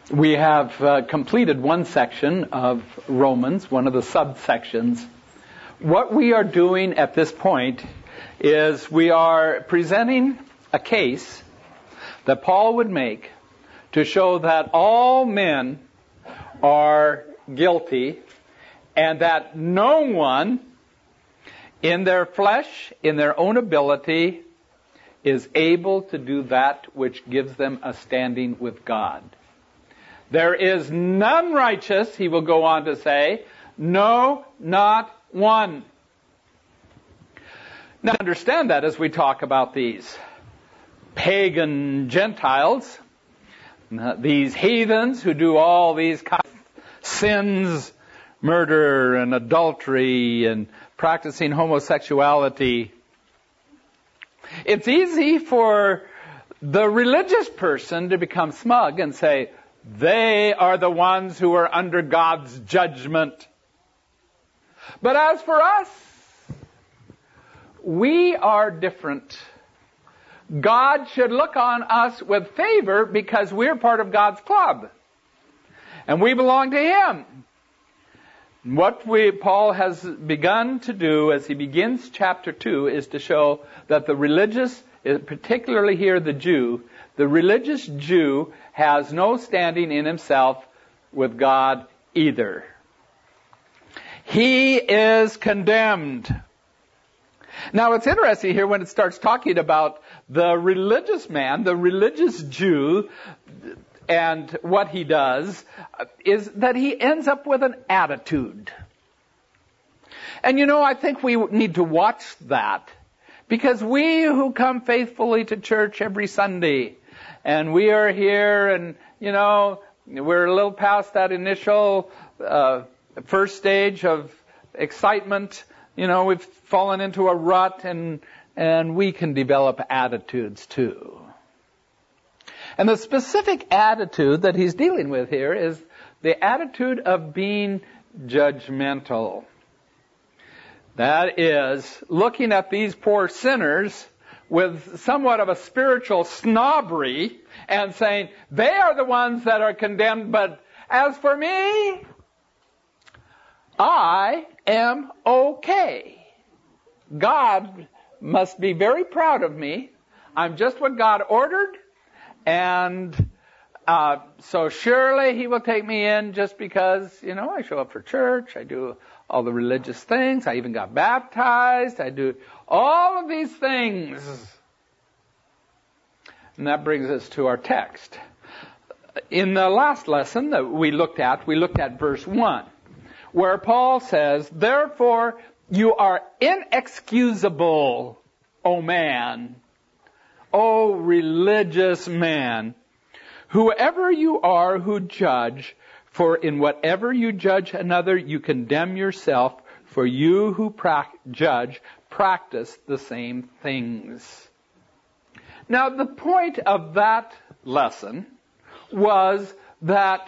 We have completed one section of Romans, one of the subsections. What we are doing at this point is we are presenting a case that Paul would make to show that all men are guilty and that no one in their flesh, in their own ability, is able to do that which gives them a standing with God. There is none righteous, he will go on to say, no, not one. Now understand that as we talk about these pagan Gentiles, these heathens who do all these kinds of sins, murder and adultery and practicing homosexuality. It's easy for the religious person to become smug and say, they are the ones who are under God's judgment. But as for us, we are different. God should look on us with favor because we're part of God's club. And we belong to Him. What Paul has begun to do as he begins chapter 2 is to show that the religious, particularly here the religious Jew has no standing in himself with God either. He is condemned. Now it's interesting here when it starts talking about the religious man, the religious Jew, and what he does, is that he ends up with an attitude. And I think we need to watch that, because we who come faithfully to church every Sunday, and we are here and, we're a little past that initial first stage of excitement. We've fallen into a rut and we can develop attitudes too. And the specific attitude that he's dealing with here is the attitude of being judgmental. That is, looking at these poor sinners with somewhat of a spiritual snobbery and saying, they are the ones that are condemned, but as for me, I am okay. God must be very proud of me. I'm just what God ordered. And so surely He will take me in just because, I show up for church, I do all the religious things, I even got baptized, I do all of these things. And that brings us to our text. In the last lesson that we looked at verse 1, where Paul says, therefore you are inexcusable, O man, O religious man, whoever you are who judge, for in whatever you judge another, you condemn yourself, for you who judge practice the same things. Now, the point of that lesson was that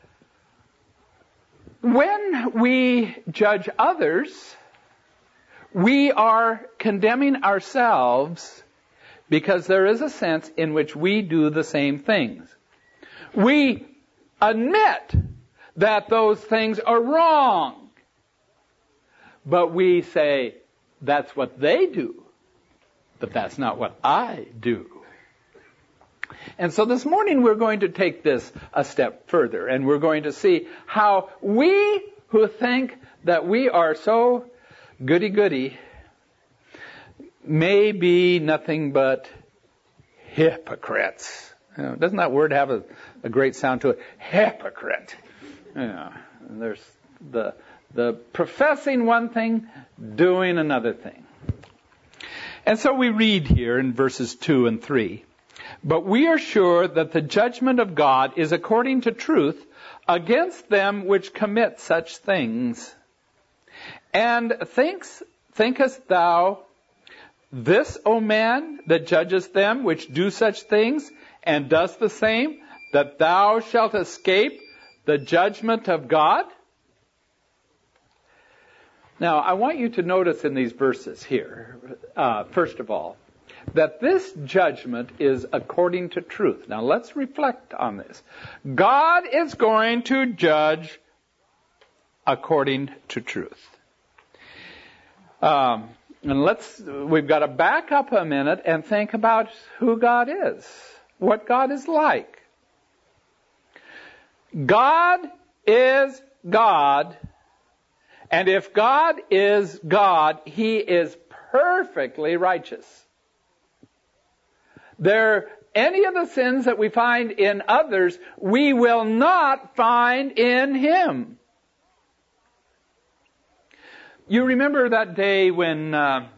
when we judge others, we are condemning ourselves, because there is a sense in which we do the same things. We admit that those things are wrong. But we say, that's what they do. But that's not what I do. And so this morning we're going to take this a step further. And we're going to see how we who think that we are so goody-goody may be nothing but hypocrites. Doesn't that word have a great sound to it? Hypocrite. There's the professing one thing, doing another thing. And so we read here in verses 2 and 3, but we are sure that the judgment of God is according to truth against them which commit such things. And thinkest thou this, O man, that judgest them which do such things, and dost the same, that thou shalt escape the judgment of God? Now, I want you to notice in these verses here, first of all, that this judgment is according to truth. Now let's reflect on this. God is going to judge according to truth. And we've got to back up a minute and think about who God is, what God is like. God is God, and if God is God, He is perfectly righteous. Any of the sins that we find in others, we will not find in Him. You remember that day when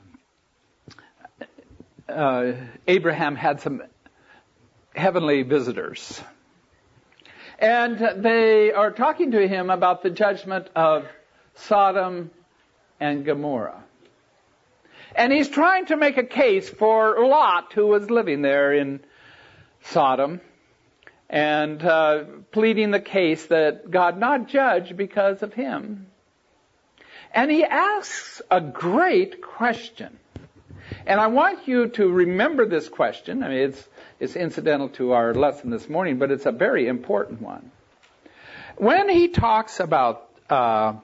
Abraham had some heavenly visitors. And they are talking to him about the judgment of Sodom and Gomorrah. And he's trying to make a case for Lot, who was living there in Sodom, and pleading the case that God not judge because of him. And he asks a great question. And I want you to remember this question. I mean, it's incidental to our lesson this morning, but it's a very important one. When he talks about God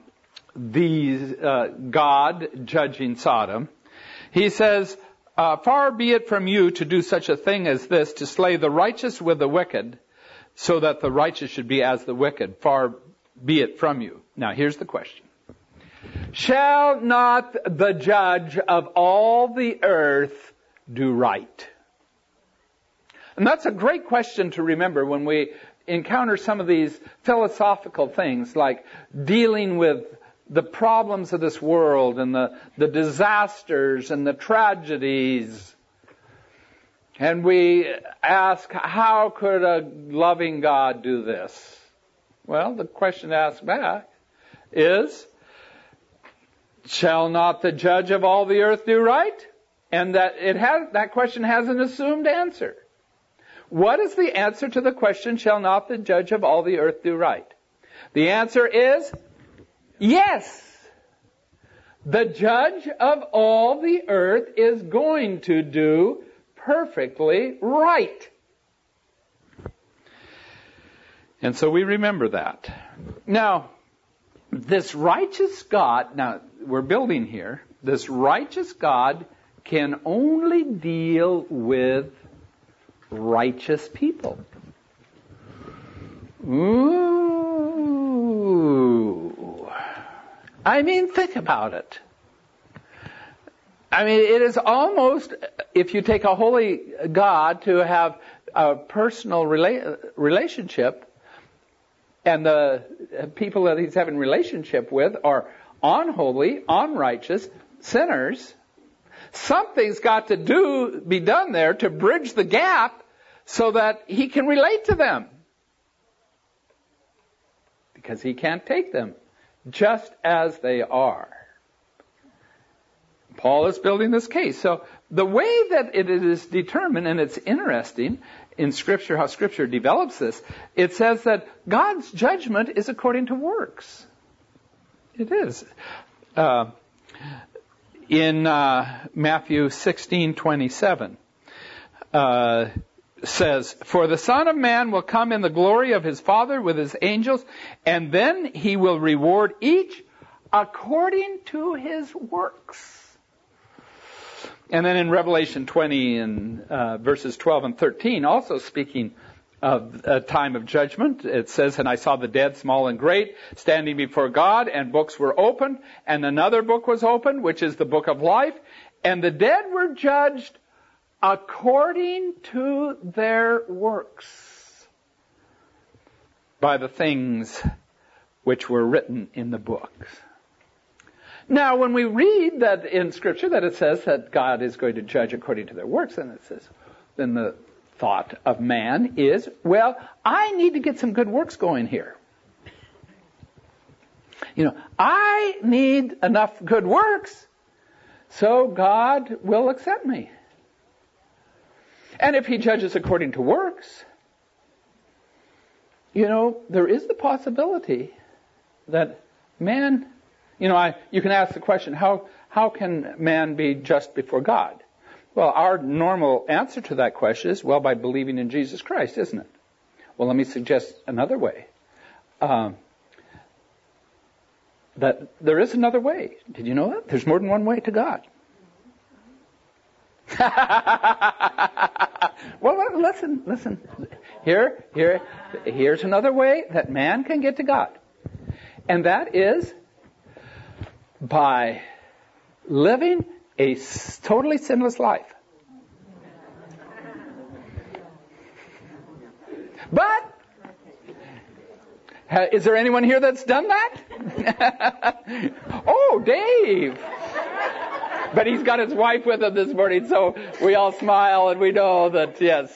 judging Sodom, he says, far be it from you to do such a thing as this, to slay the righteous with the wicked, so that the righteous should be as the wicked. Far be it from you. Now, here's the question. Shall not the judge of all the earth do right? And that's a great question to remember when we encounter some of these philosophical things, like dealing with the problems of this world and the disasters and the tragedies. And we ask, how could a loving God do this? Well, the question to ask back is, shall not the judge of all the earth do right? And that question has an assumed answer. What is the answer to the question, shall not the judge of all the earth do right? The answer is yes. The judge of all the earth is going to do perfectly right. And so we remember that. Now, this righteous God, now we're building here, this righteous God can only deal with righteous people. Ooh. I mean, think about it. I mean, it is almost, if you take a holy God to have a personal relationship, and the people that he's having relationship with are unholy, unrighteous, sinners, something's got to be done there to bridge the gap so that he can relate to them. Because he can't take them just as they are. Paul is building this case. So the way that it is determined, and it's interesting in Scripture, how Scripture develops this, it says that God's judgment is according to works. It is. In Matthew 16:27, says, for the Son of Man will come in the glory of his Father with his angels, and then he will reward each according to his works. And then in Revelation 20 and verses 12 and 13, also speaking of a time of judgment, it says, and I saw the dead, small and great, standing before God, and books were opened, and another book was opened, which is the book of life, and the dead were judged according to their works by the things which were written in the books. Now, when we read that in Scripture that it says that God is going to judge according to their works, then it says, then the thought of man is, well, I need to get some good works going here. I need enough good works so God will accept me. And if he judges according to works, there is the possibility that man, you can ask the question, how can man be just before God? Well, our normal answer to that question is, well, by believing in Jesus Christ, isn't it? Well, let me suggest another way. That there is another way. Did you know that? There's more than one way to God. Well, listen. Here's another way that man can get to God. And that is by living a totally sinless life. But is there anyone here that's done that? Oh, Dave. But he's got his wife with him this morning, so we all smile and we know that yes.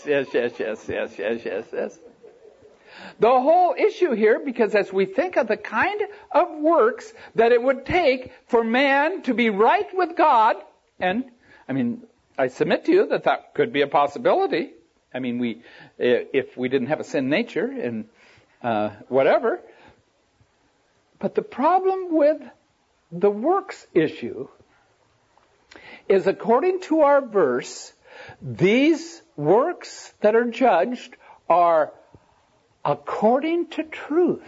The whole issue here, because as we think of the kind of works that it would take for man to be right with God, and I submit to you that could be a possibility. If we didn't have a sin nature and whatever. But the problem with the works issue is, according to our verse, these works that are judged are according to truth.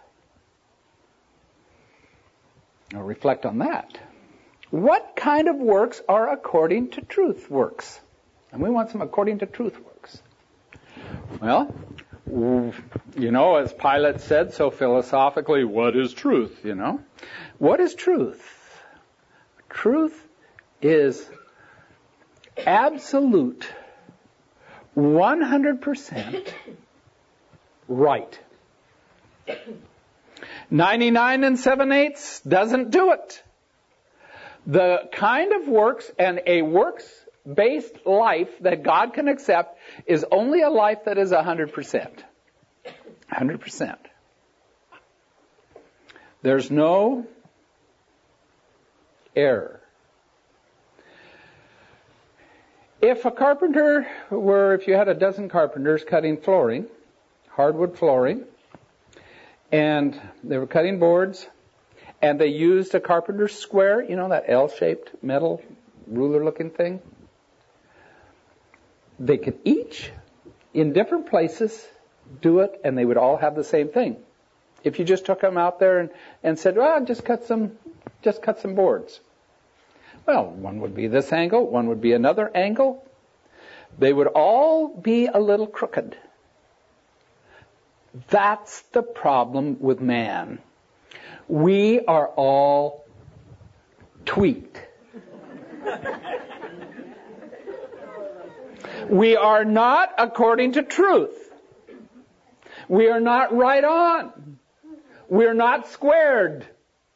Now reflect on that. What kind of works are according to truth works? And we want some according to truth works. Well, as Pilate said so philosophically, what is truth, What is truth? Truth is absolute, 100% right. 99 7/8 doesn't do it. The kind of works and a works-based life that God can accept is only a life that is 100%. 100%. There's no error. If you had a dozen carpenters cutting flooring, hardwood flooring, and they were cutting boards, and they used a carpenter's square, that L-shaped metal ruler-looking thing, they could each, in different places, do it, and they would all have the same thing. If you just took them out there and said, well, just cut some boards. Well, one would be this angle, one would be another angle. They would all be a little crooked. That's the problem with man. We are all tweaked. We are not according to truth. We are not right on. We're not squared.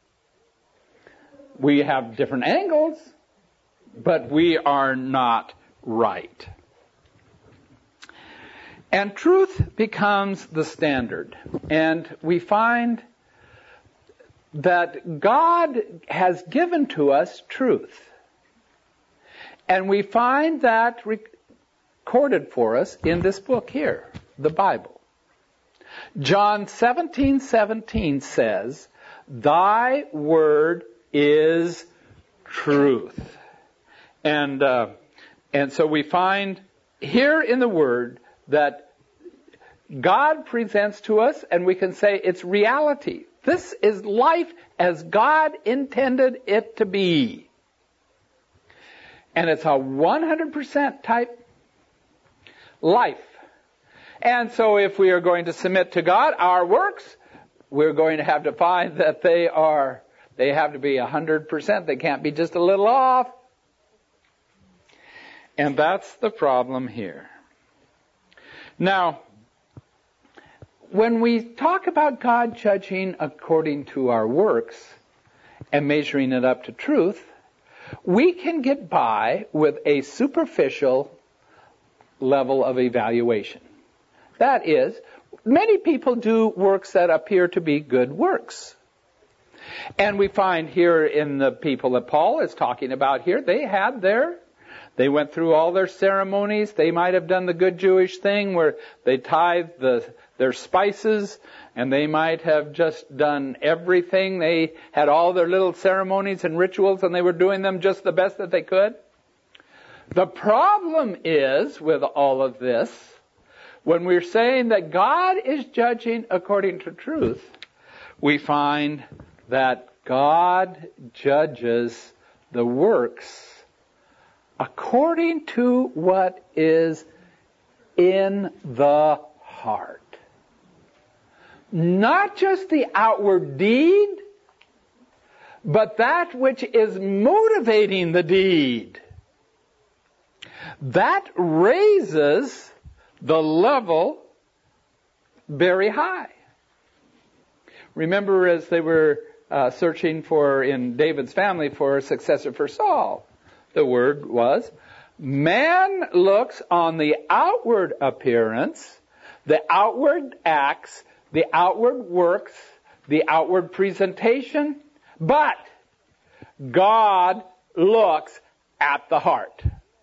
We have different angles, but we are not right. And truth becomes the standard. And we find that God has given to us truth. And we find that recorded for us in this book here, the Bible. John 17:17 says, "Thy word is truth." And so we find here in the Word that God presents to us, and we can say it's reality. This is life as God intended it to be. And it's a 100% type life. And so if we are going to submit to God our works, we're going to have to find that they have to be 100%. They can't be just a little off. And that's the problem here. Now, when we talk about God judging according to our works and measuring it up to truth, we can get by with a superficial level of evaluation. That is, many people do works that appear to be good works. And we find here in the people that Paul is talking about here, they went through all their ceremonies. They might have done the good Jewish thing where they tithed their spices, and they might have just done everything. They had all their little ceremonies and rituals, and they were doing them just the best that they could. The problem is with all of this, when we're saying that God is judging according to truth, we find that God judges the works according to what is in the heart. Not just the outward deed, but that which is motivating the deed. That raises the level very high. Remember, as they were searching for, in David's family, for a successor for Saul, the word was, man looks on the outward appearance, the outward acts, the outward works, the outward presentation, but God looks at the heart.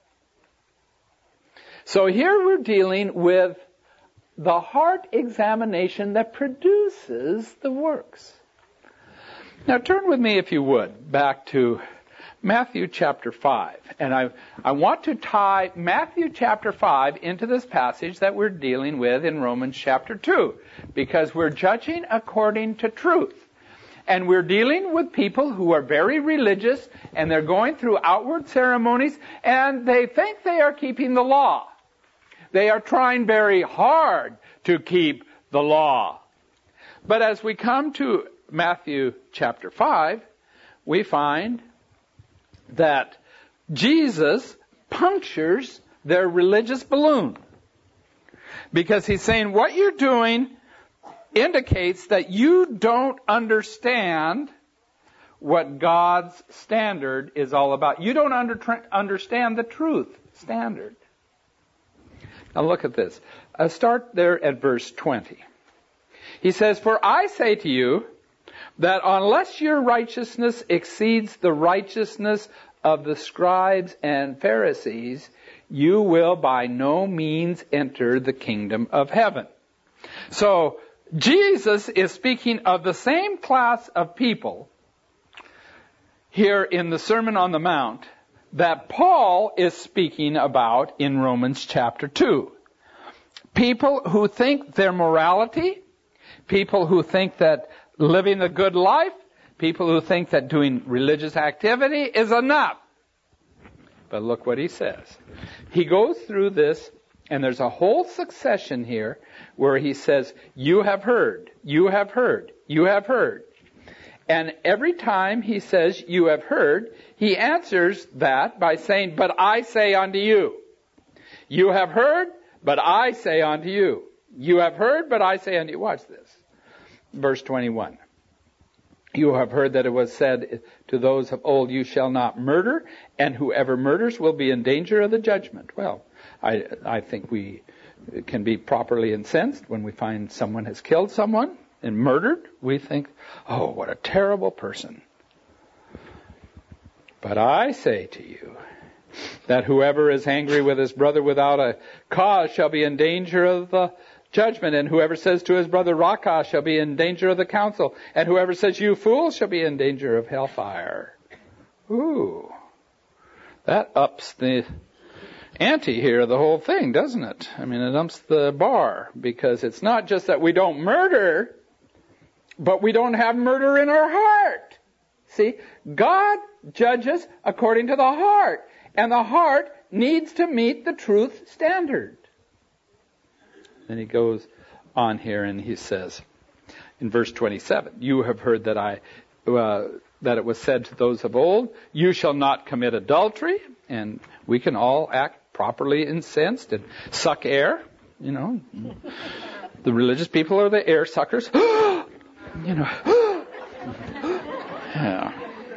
So here we're dealing with the heart examination that produces the works. Now turn with me, if you would, back to Matthew chapter 5. And I want to tie Matthew chapter 5 into this passage that we're dealing with in Romans chapter 2, because we're judging according to truth. And we're dealing with people who are very religious, and they're going through outward ceremonies, and they think they are keeping the law. They are trying very hard to keep the law. But as we come to Matthew chapter 5, we find that Jesus punctures their religious balloon. Because he's saying what you're doing indicates that you don't understand what God's standard is all about. You don't understand the truth standard. Now look at this. Start there at verse 20. He says, "For I say to you that unless your righteousness exceeds the righteousness of the scribes and Pharisees, you will by no means enter the kingdom of heaven." So Jesus is speaking of the same class of people here in the Sermon on the Mount that Paul is speaking about in Romans chapter 2. People who think their morality, people who think that living a good life, people who think that doing religious activity is enough. But look what he says. He goes through this, and there's a whole succession here where he says, you have heard, you have heard, you have heard. And every time he says, you have heard, he answers that by saying, but I say unto you. You have heard, but I say unto you. You have heard, but I say unto you. Watch this. Verse 21. You have heard that it was said to those of old, you shall not murder, and whoever murders will be in danger of the judgment. Well, I think we can be properly incensed when we find someone has killed someone and murdered. We think, oh, what a terrible person. But I say to you that whoever is angry with his brother without a cause shall be in danger of the judgment, and whoever says to his brother, Raca, shall be in danger of the council, and whoever says, you fool, shall be in danger of hellfire. Ooh, that ups the ante here, the whole thing, doesn't it? I mean, it ups the bar, because it's not just that we don't murder, but we don't have murder in our heart. See, God judges according to the heart, and the heart needs to meet the truth standard. Then he goes on here and he says, in verse 27, you have heard that that it was said to those of old, you shall not commit adultery. And we can all act properly incensed and suck air. You know, the religious people are the air suckers. You know, yeah.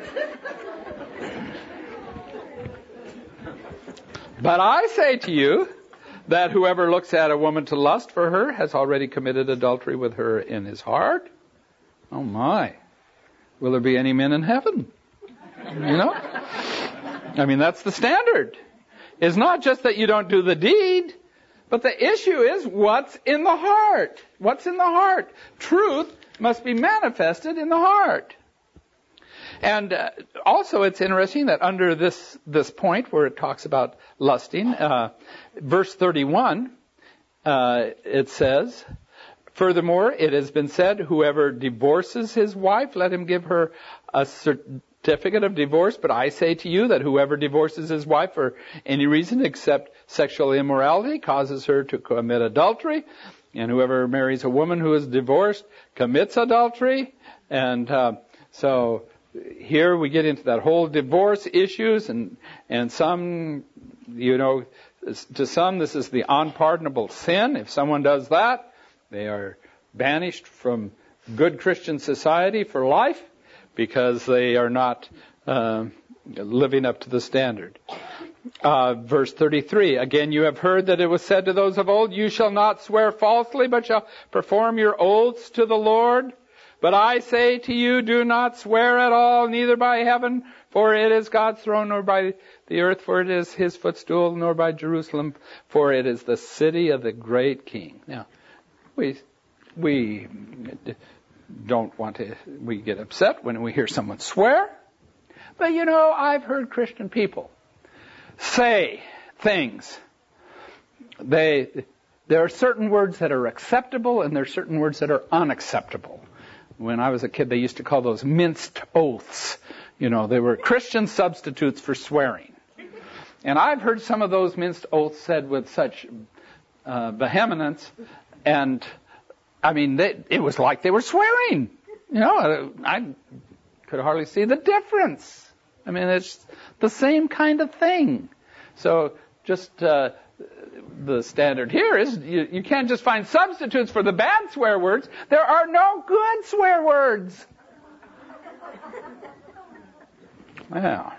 But I say to you that whoever looks at a woman to lust for her has already committed adultery with her in his heart. Oh my. Will there be any men in heaven? You know? I mean, that's the standard. It's not just that you don't do the deed, but the issue is what's in the heart. What's in the heart? Truth must be manifested in the heart. And also it's interesting that under this point where it talks about lusting, verse 31, it says, furthermore, it has been said, whoever divorces his wife, let him give her a certificate of divorce. But I say to you that whoever divorces his wife for any reason except sexual immorality causes her to commit adultery. And whoever marries a woman who is divorced commits adultery. And so here we get into that whole divorce issues, and some, to some this is the unpardonable sin. If someone does that, they are banished from good Christian society for life because they are not living up to the standard. Verse 33, again, you have heard that it was said to those of old, you shall not swear falsely, but shall perform your oaths to the Lord. But I say to you, do not swear at all, neither by heaven, for it is God's throne, nor by the earth, for it is his footstool, nor by Jerusalem, for it is the city of the great King. Now, we don't want to, we get upset when we hear someone swear. But I've heard Christian people say things. There are certain words that are acceptable, and there are certain words that are unacceptable. When I was a kid, they used to call those minced oaths. They were Christian substitutes for swearing. And I've heard some of those minced oaths said with such vehemence, and I mean, it was like they were swearing. I could hardly see the difference. I mean, it's the same kind of thing. So just the standard here is you can't just find substitutes for the bad swear words. There are no good swear words. Well,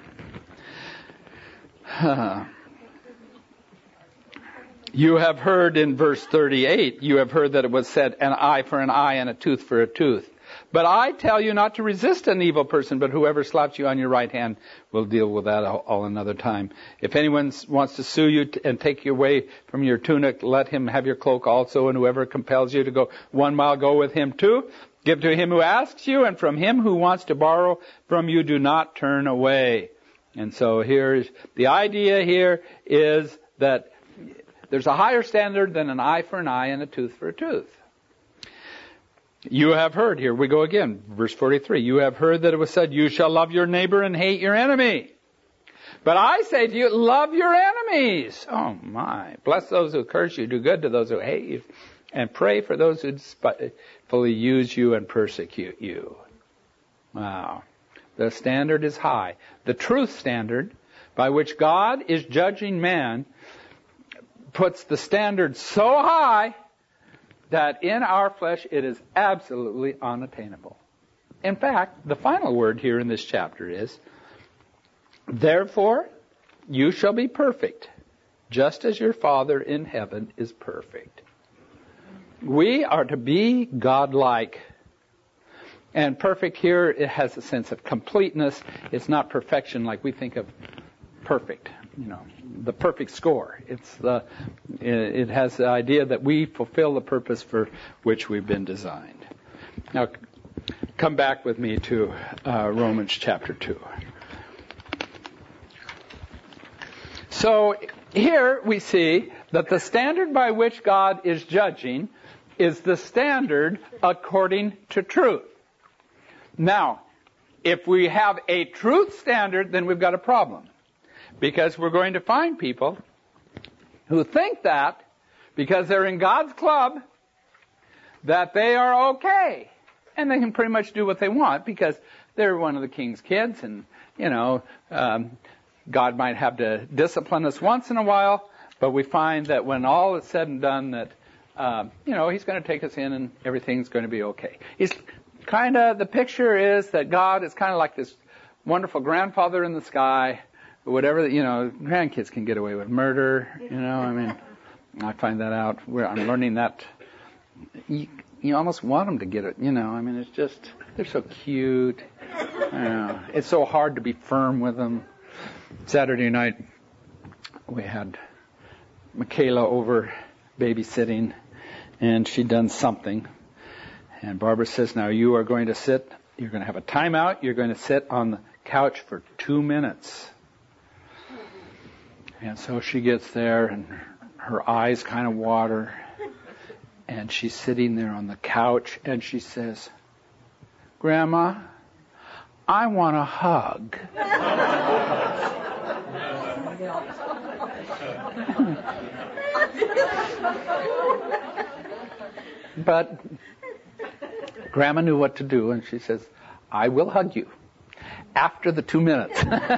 you have heard in verse 38, you have heard that it was said, an eye for an eye and a tooth for a tooth. But I tell you not to resist an evil person, but whoever slaps you on your right hand will deal with that all another time. If anyone wants to sue you and take you away from your tunic, let him have your cloak also, and whoever compels you to go 1 mile, go with him too. Give to him who asks you, and from him who wants to borrow from you, do not turn away. And so here's the idea here is that there's a higher standard than an eye for an eye and a tooth for a tooth. You have heard, here we go again, verse 43, you have heard that it was said, you shall love your neighbor and hate your enemy. But I say to you, love your enemies. Oh my, bless those who curse you, do good to those who hate you, and pray for those who despitefully use you and persecute you. Wow. The standard is high. The truth standard by which God is judging man puts the standard so high that in our flesh it is absolutely unattainable. In fact, the final word here in this chapter is, therefore you shall be perfect, just as your Father in heaven is perfect. We are to be God-like. And perfect here, it has a sense of completeness. It's not perfection like we think of perfect, the perfect score. It has the idea that we fulfill the purpose for which we've been designed. Now, come back with me to Romans chapter 2. So here we see that the standard by which God is judging is the standard according to truth. Now, if we have a truth standard, then we've got a problem. Because we're going to find people who think that, because they're in God's club, that they are okay. And they can pretty much do what they want because they're one of the king's kids and, God might have to discipline us once in a while, but we find that when all is said and done that, He's going to take us in and everything's going to be okay. The picture is that God is kind of like this wonderful grandfather in the sky. Whatever, grandkids can get away with murder, I find that out. I'm learning that you almost want them to get it, it's just, they're so cute. It's so hard to be firm with them. Saturday night, we had Michaela over babysitting, and she'd done something. And Barbara says, now you are going to sit You're going to have a timeout. You're going to sit on the couch for 2 minutes. And so she gets there, and her eyes kind of water. And she's sitting there on the couch, and she says, Grandma, I want a hug. But Grandma knew what to do, and she says, I will hug you after the 2 minutes.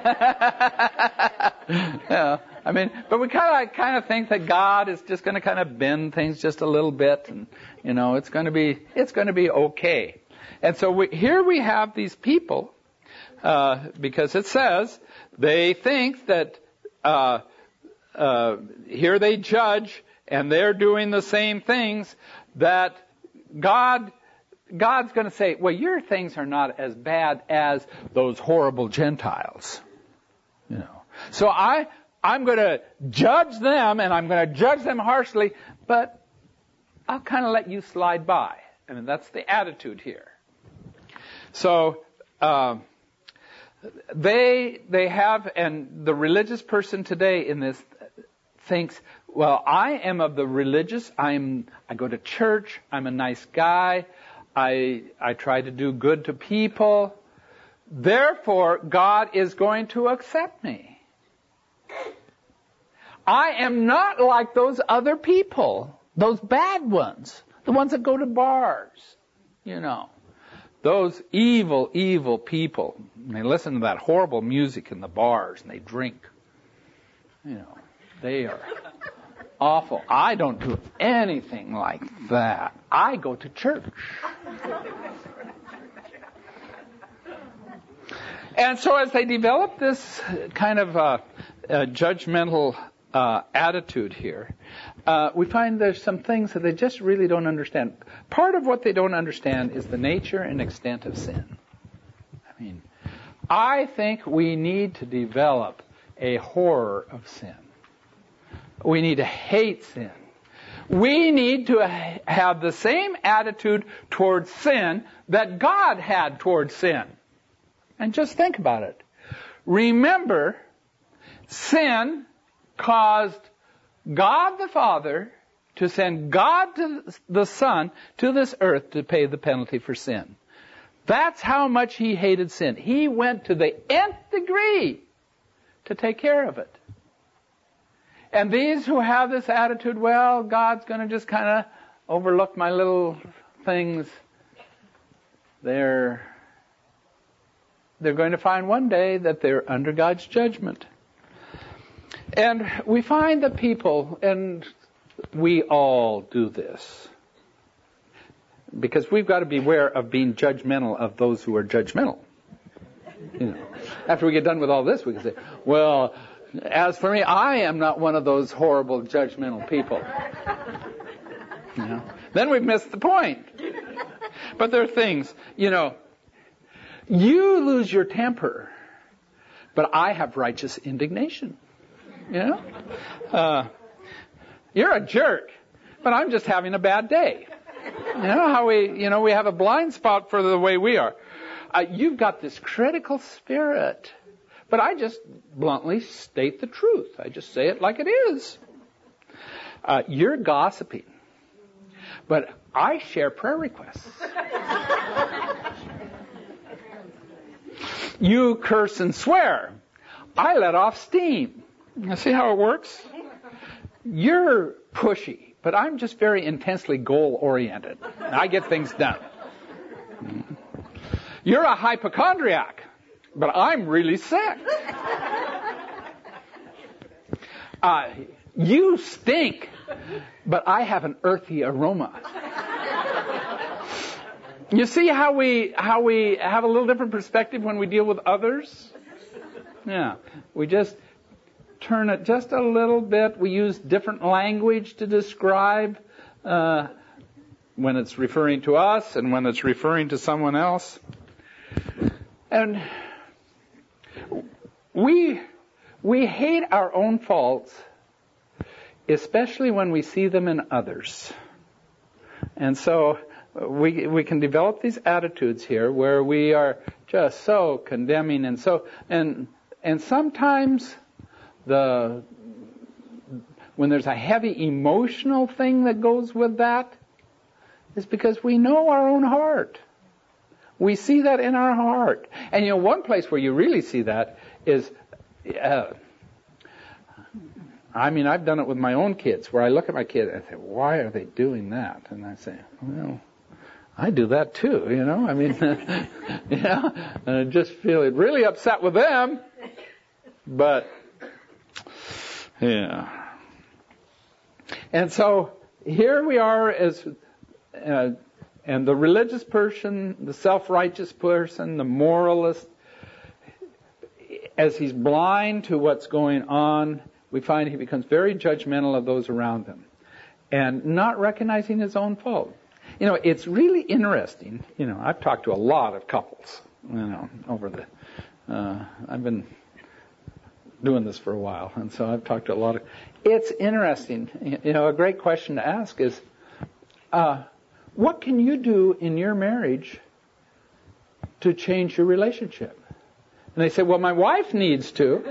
Yeah, I mean, but we kind of think that God is just going to kind of bend things just a little bit, and it's going to be okay. And so here we have these people, because it says they think that here they judge, and they're doing the same things, that God's going to say, well, your things are not as bad as those horrible Gentiles. So I'm going to judge them, and I'm going to judge them harshly, but I'll kind of let you slide by. I mean, that's the attitude here. So they have, and the religious person today in this thinks, well, I am of the religious. I go to church. I'm a nice guy. I try to do good to people. Therefore, God is going to accept me. I am not like those other people, those bad ones, the ones that go to bars, those evil, evil people. And they listen to that horrible music in the bars, and they drink. They are awful. I don't do anything like that. I go to church. And so as they develop this kind of judgmental attitude here, we find there's some things that they just really don't understand. Part of what they don't understand is the nature and extent of sin. I mean, I think we need to develop a horror of sin. We need to hate sin. We need to have the same attitude towards sin that God had towards sin. And just think about it. Remember, sin caused God the Father to send God the Son to this earth to pay the penalty for sin. That's how much He hated sin. He went to the nth degree to take care of it. And these who have this attitude, well, God's going to just kind of overlook my little things, they're going to find one day that they're under God's judgment. And we find that people, and we all do this, because we've got to beware of being judgmental of those who are judgmental. After we get done with all this, we can say, well, as for me, I am not one of those horrible judgmental people. Then we've missed the point. But there are things, you lose your temper, but I have righteous indignation. You're a jerk, but I'm just having a bad day. How we have a blind spot for the way we are. You've got this critical spirit, but I just bluntly state the truth. I just say it like it is. You're gossiping, but I share prayer requests. You curse and swear. I let off steam. You see how it works? You're pushy, but I'm just very intensely goal-oriented. I get things done. You're a hypochondriac, but I'm really sick. You stink, but I have an earthy aroma. You see how we have a little different perspective when we deal with others? Yeah, we just turn it just a little bit. We use different language to describe when it's referring to us and when it's referring to someone else. And we hate our own faults, especially when we see them in others. And so we can develop these attitudes here where we are just so condemning and sometimes when there's a heavy emotional thing that goes with that, is because we know our own heart. We see that in our heart. And one place where you really see that is, I've done it with my own kids, where I look at my kid and I say, why are they doing that? And I say, well, I do that too, and I just feel really upset with them. But, yeah. And so here we are and the religious person, the self-righteous person, the moralist, as he's blind to what's going on, we find he becomes very judgmental of those around him and not recognizing his own fault. It's really interesting. I've talked to a lot of couples, over I've been doing this for a while, and so I've talked to a lot of. It's interesting. A great question to ask is, what can you do in your marriage to change your relationship? And they say, well, my wife needs to.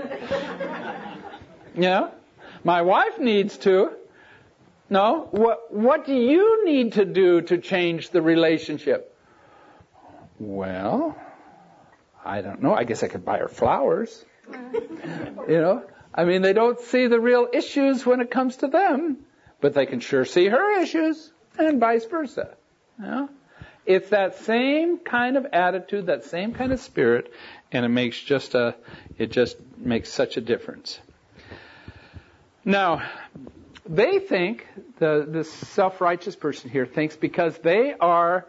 My wife needs to. No, what do you need to do to change the relationship? Well, I don't know. I guess I could buy her flowers. They don't see the real issues when it comes to them, but they can sure see her issues, and vice versa. It's that same kind of attitude, that same kind of spirit, and it just makes such a difference. Now, they think, the self-righteous person here thinks, because they are,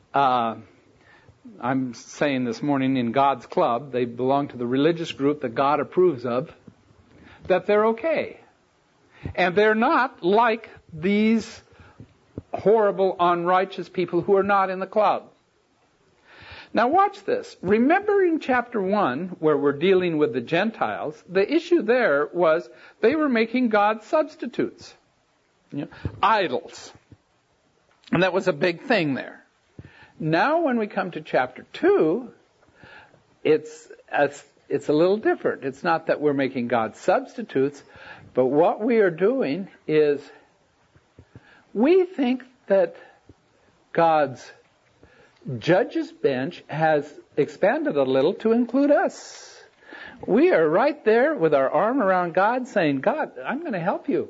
I'm saying this morning, in God's club, they belong to the religious group that God approves of, that they're okay. And they're not like these horrible, unrighteous people who are not in the club. Now watch this. Remember in chapter 1, where we're dealing with the Gentiles, the issue there was they were making God substitutes, idols. And that was a big thing there. Now when we come to chapter 2, it's a little different. It's not that we're making God substitutes, but what we are doing is we think that God's judge's bench has expanded a little to include us. We are right there with our arm around God saying, God, I'm going to help you.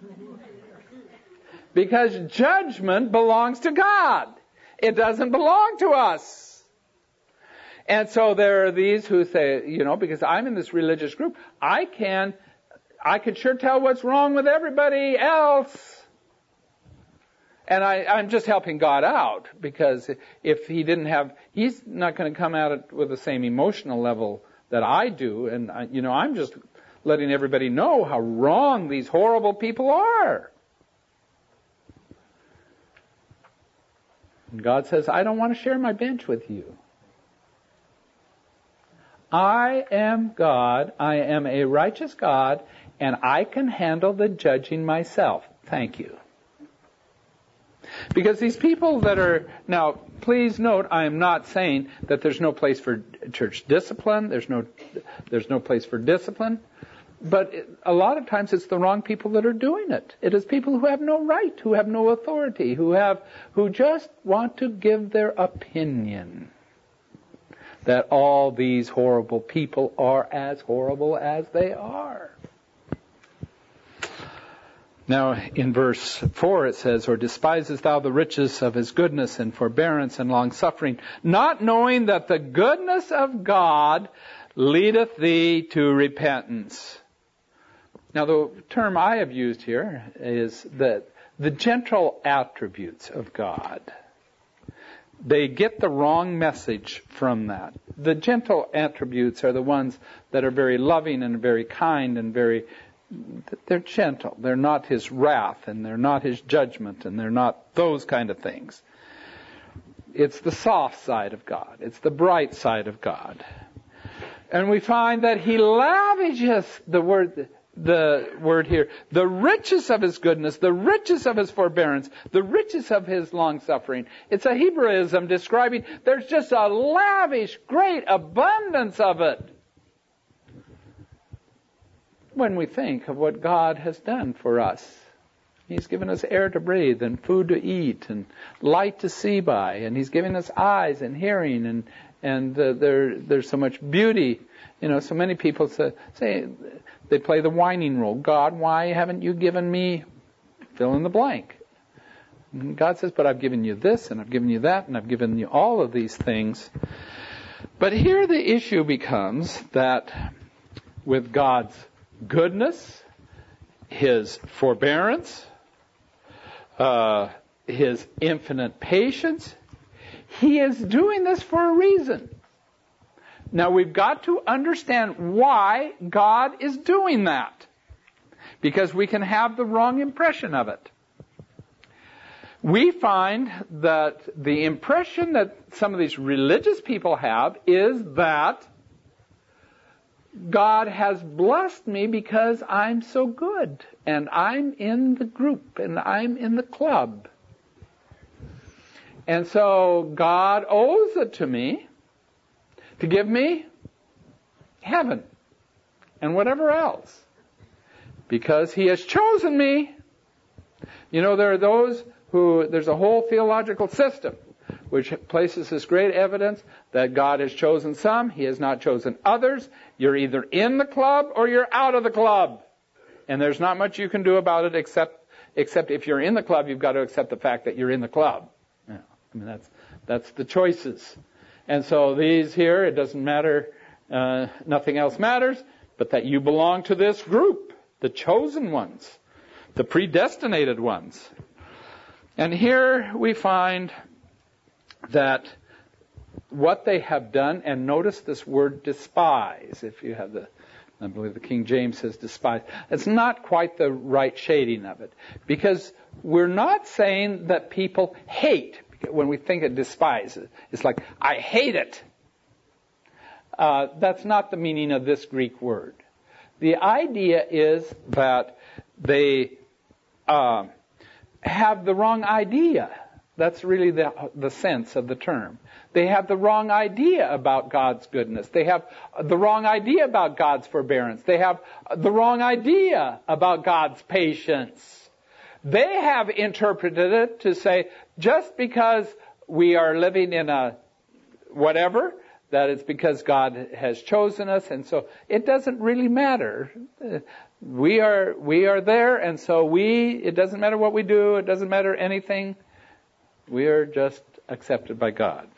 Because judgment belongs to God. It doesn't belong to us. And so there are these who say, because I'm in this religious group, I can sure tell what's wrong with everybody else. And I'm just helping God out, because if he didn't have, he's not going to come at it with the same emotional level that I do. And, I'm just letting everybody know how wrong these horrible people are. And God says, I don't want to share my bench with you. I am God. I am a righteous God, and I can handle the judging myself. Thank you. Because these people that are, now please note, I am not saying that there's no place for church discipline, there's no place for discipline, but a lot of times it's the wrong people that are doing it. It is people who have no right, who have no authority, who just want to give their opinion that all these horrible people are as horrible as they are. Now, in verse 4 it says, or despisest thou the riches of his goodness and forbearance and long-suffering, not knowing that the goodness of God leadeth thee to repentance. Now, the term I have used here is that the gentle attributes of God. They get the wrong message from that. The gentle attributes are the ones that are very loving and very kind and they're gentle. They're not his wrath, and they're not his judgment, and they're not those kind of things. It's the soft side of God. It's the bright side of God. And we find that he lavishes, the word the word here, the riches of his goodness, the riches of his forbearance, the riches of his long suffering. It's a Hebraism describing there's just a lavish, great abundance of it. When we think of what God has done for us, He's given us air to breathe and food to eat and light to see by, and He's given us eyes and hearing, and there's so much beauty. You know, so many people say they play the whining role. God, why haven't you given me fill in the blank? And God says, but I've given you this, and I've given you that, and I've given you all of these things. But here the issue becomes that with God's goodness, His forbearance, His infinite patience, He is doing this for a reason. Now we've got to understand why God is doing that, because we can have the wrong impression of it. We find that the impression that some of these religious people have is that God has blessed me because I'm so good, and I'm in the group, and I'm in the club. And so God owes it to me to give me heaven and whatever else, because He has chosen me. You know, there are those there's a whole theological system which places this great evidence that God has chosen some, He has not chosen others. You're either in the club or you're out of the club. And there's not much you can do about it except if you're in the club, you've got to accept the fact that you're in the club. Yeah, I mean, that's the choices. And so these here, it doesn't matter, nothing else matters, but that you belong to this group, the chosen ones, the predestinated ones. And here we find that what they have done, and notice this word despise, if you have I believe the King James says despise. It's not quite the right shading of it, because we're not saying that people hate. When we think of despise, it's like, I hate it. That's not the meaning of this Greek word. The idea is that they have the wrong idea. That's really the sense of the term. They have the wrong idea about God's goodness. They have the wrong idea about God's forbearance. They have the wrong idea about God's patience. They have interpreted it to say, just because we are living in a whatever, that it's because God has chosen us, and so it doesn't really matter. We are there, and so it doesn't matter what we do, it doesn't matter anything. We are just accepted by God.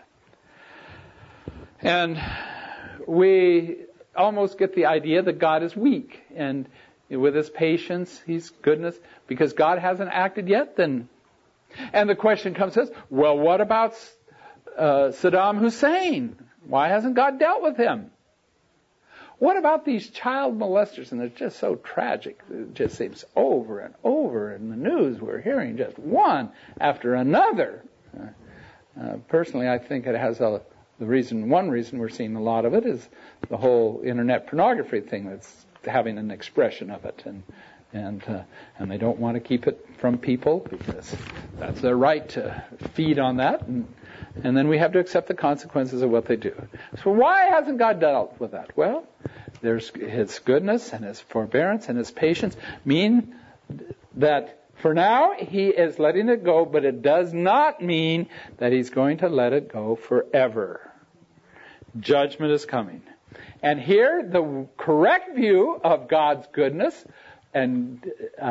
And we almost get the idea that God is weak, and with His patience, His goodness, because God hasn't acted yet, then. And the question comes to us, well, what about Saddam Hussein? Why hasn't God dealt with him? What about these child molesters? And it's just so tragic. It just seems over and over in the news. We're hearing just one after another. Personally, I think it has one reason we're seeing a lot of it is the whole internet pornography thing that's having an expression of it, and they don't want to keep it from people because that's their right to feed on that, and then we have to accept the consequences of what they do. So why hasn't God dealt with that? Well, there's His goodness and His forbearance and His patience mean that for now He is letting it go, but it does not mean that He's going to let it go forever. Judgment is coming. And here, the correct view of God's goodness and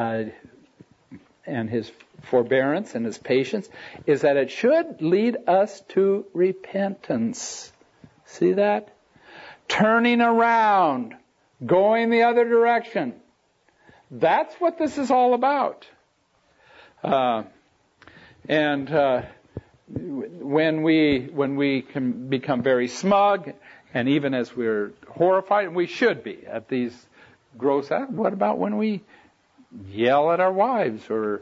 His forbearance and His patience is that it should lead us to repentance. See that? Turning around, going the other direction. That's what this is all about. When we can become very smug, and even as we're horrified, and we should be at these gross acts, what about when we yell at our wives or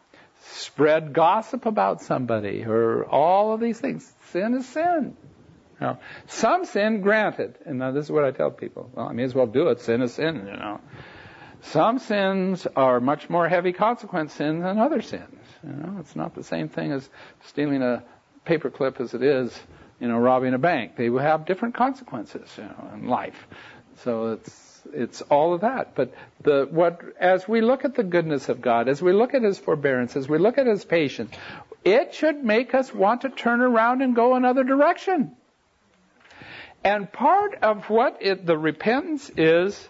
spread gossip about somebody or all of these things? Sin is sin. Now, some sin, granted, and now this is what I tell people. Well, I may as well do it. Sin is sin, Some sins are much more heavy consequence sins than other sins. It's not the same thing as stealing a paperclip as it is, robbing a bank. They will have different consequences, in life. So it's all of that. But as we look at the goodness of God, as we look at His forbearance, as we look at His patience, it should make us want to turn around and go another direction. And part of what the repentance is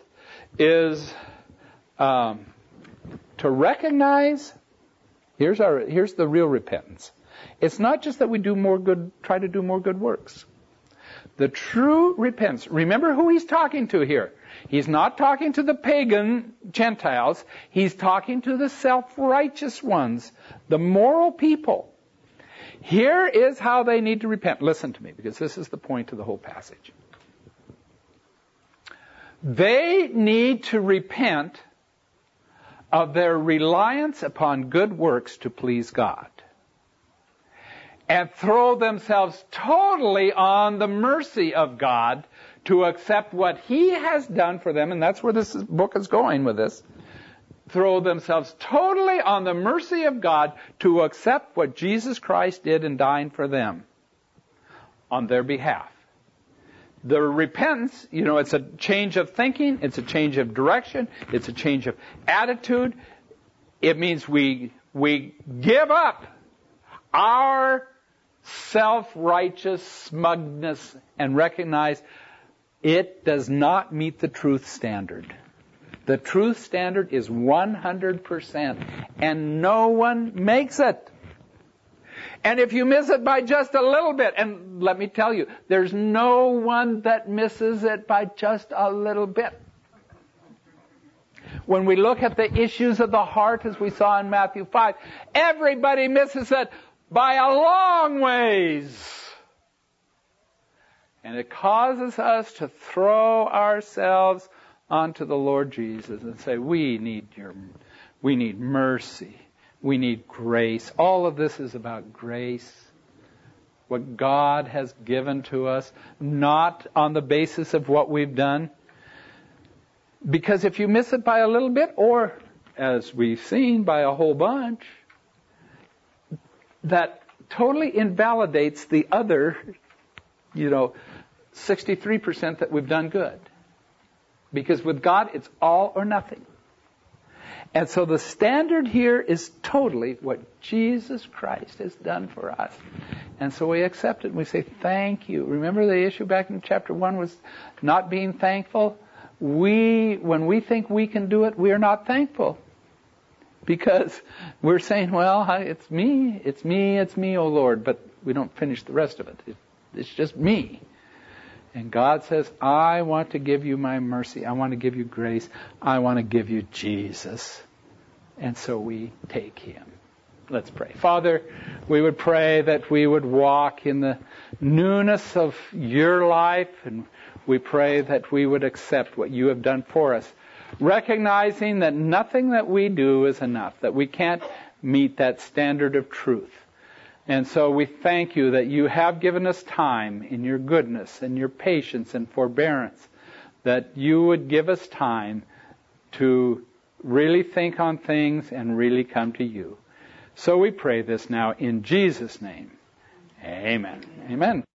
to recognize. Here's the real repentance. It's not just that we try to do more good works. The true repentance. Remember who He's talking to here. He's not talking to the pagan Gentiles. He's talking to the self-righteous ones, the moral people. Here is how they need to repent. Listen to me, because this is the point of the whole passage. They need to repent of their reliance upon good works to please God, and throw themselves totally on the mercy of God to accept what He has done for them, and that's where this book is going with this. Throw themselves totally on the mercy of God to accept what Jesus Christ did in dying for them on their behalf. The repentance, it's a change of thinking, it's a change of direction, it's a change of attitude. It means we give up our self-righteous smugness and recognize it does not meet the truth standard. The truth standard is 100%, and no one makes it. And if you miss it by just a little bit, and let me tell you, there's no one that misses it by just a little bit. When we look at the issues of the heart, as we saw in Matthew 5, everybody misses it by a long ways. And it causes us to throw ourselves onto the Lord Jesus and say, we need mercy. We need grace. All of this is about grace. What God has given to us, not on the basis of what we've done. Because if you miss it by a little bit, or, as we've seen, by a whole bunch, that totally invalidates the other, 63% that we've done good. Because with God, it's all or nothing. And so the standard here is totally what Jesus Christ has done for us. And so we accept it and we say, thank you. Remember the issue back in chapter 1 was not being thankful? When we think we can do it, we are not thankful. Because we're saying, well, it's me, oh Lord. But we don't finish the rest of it. It's just me. And God says, I want to give you my mercy. I want to give you grace. I want to give you Jesus. And so we take Him. Let's pray. Father, we would pray that we would walk in the newness of your life. And we pray that we would accept what you have done for us. Recognizing that nothing that we do is enough. That we can't meet that standard of truth. And so we thank you that you have given us time in your goodness and your patience and forbearance, that you would give us time to really think on things and really come to you. So we pray this now in Jesus' name. Amen. Amen.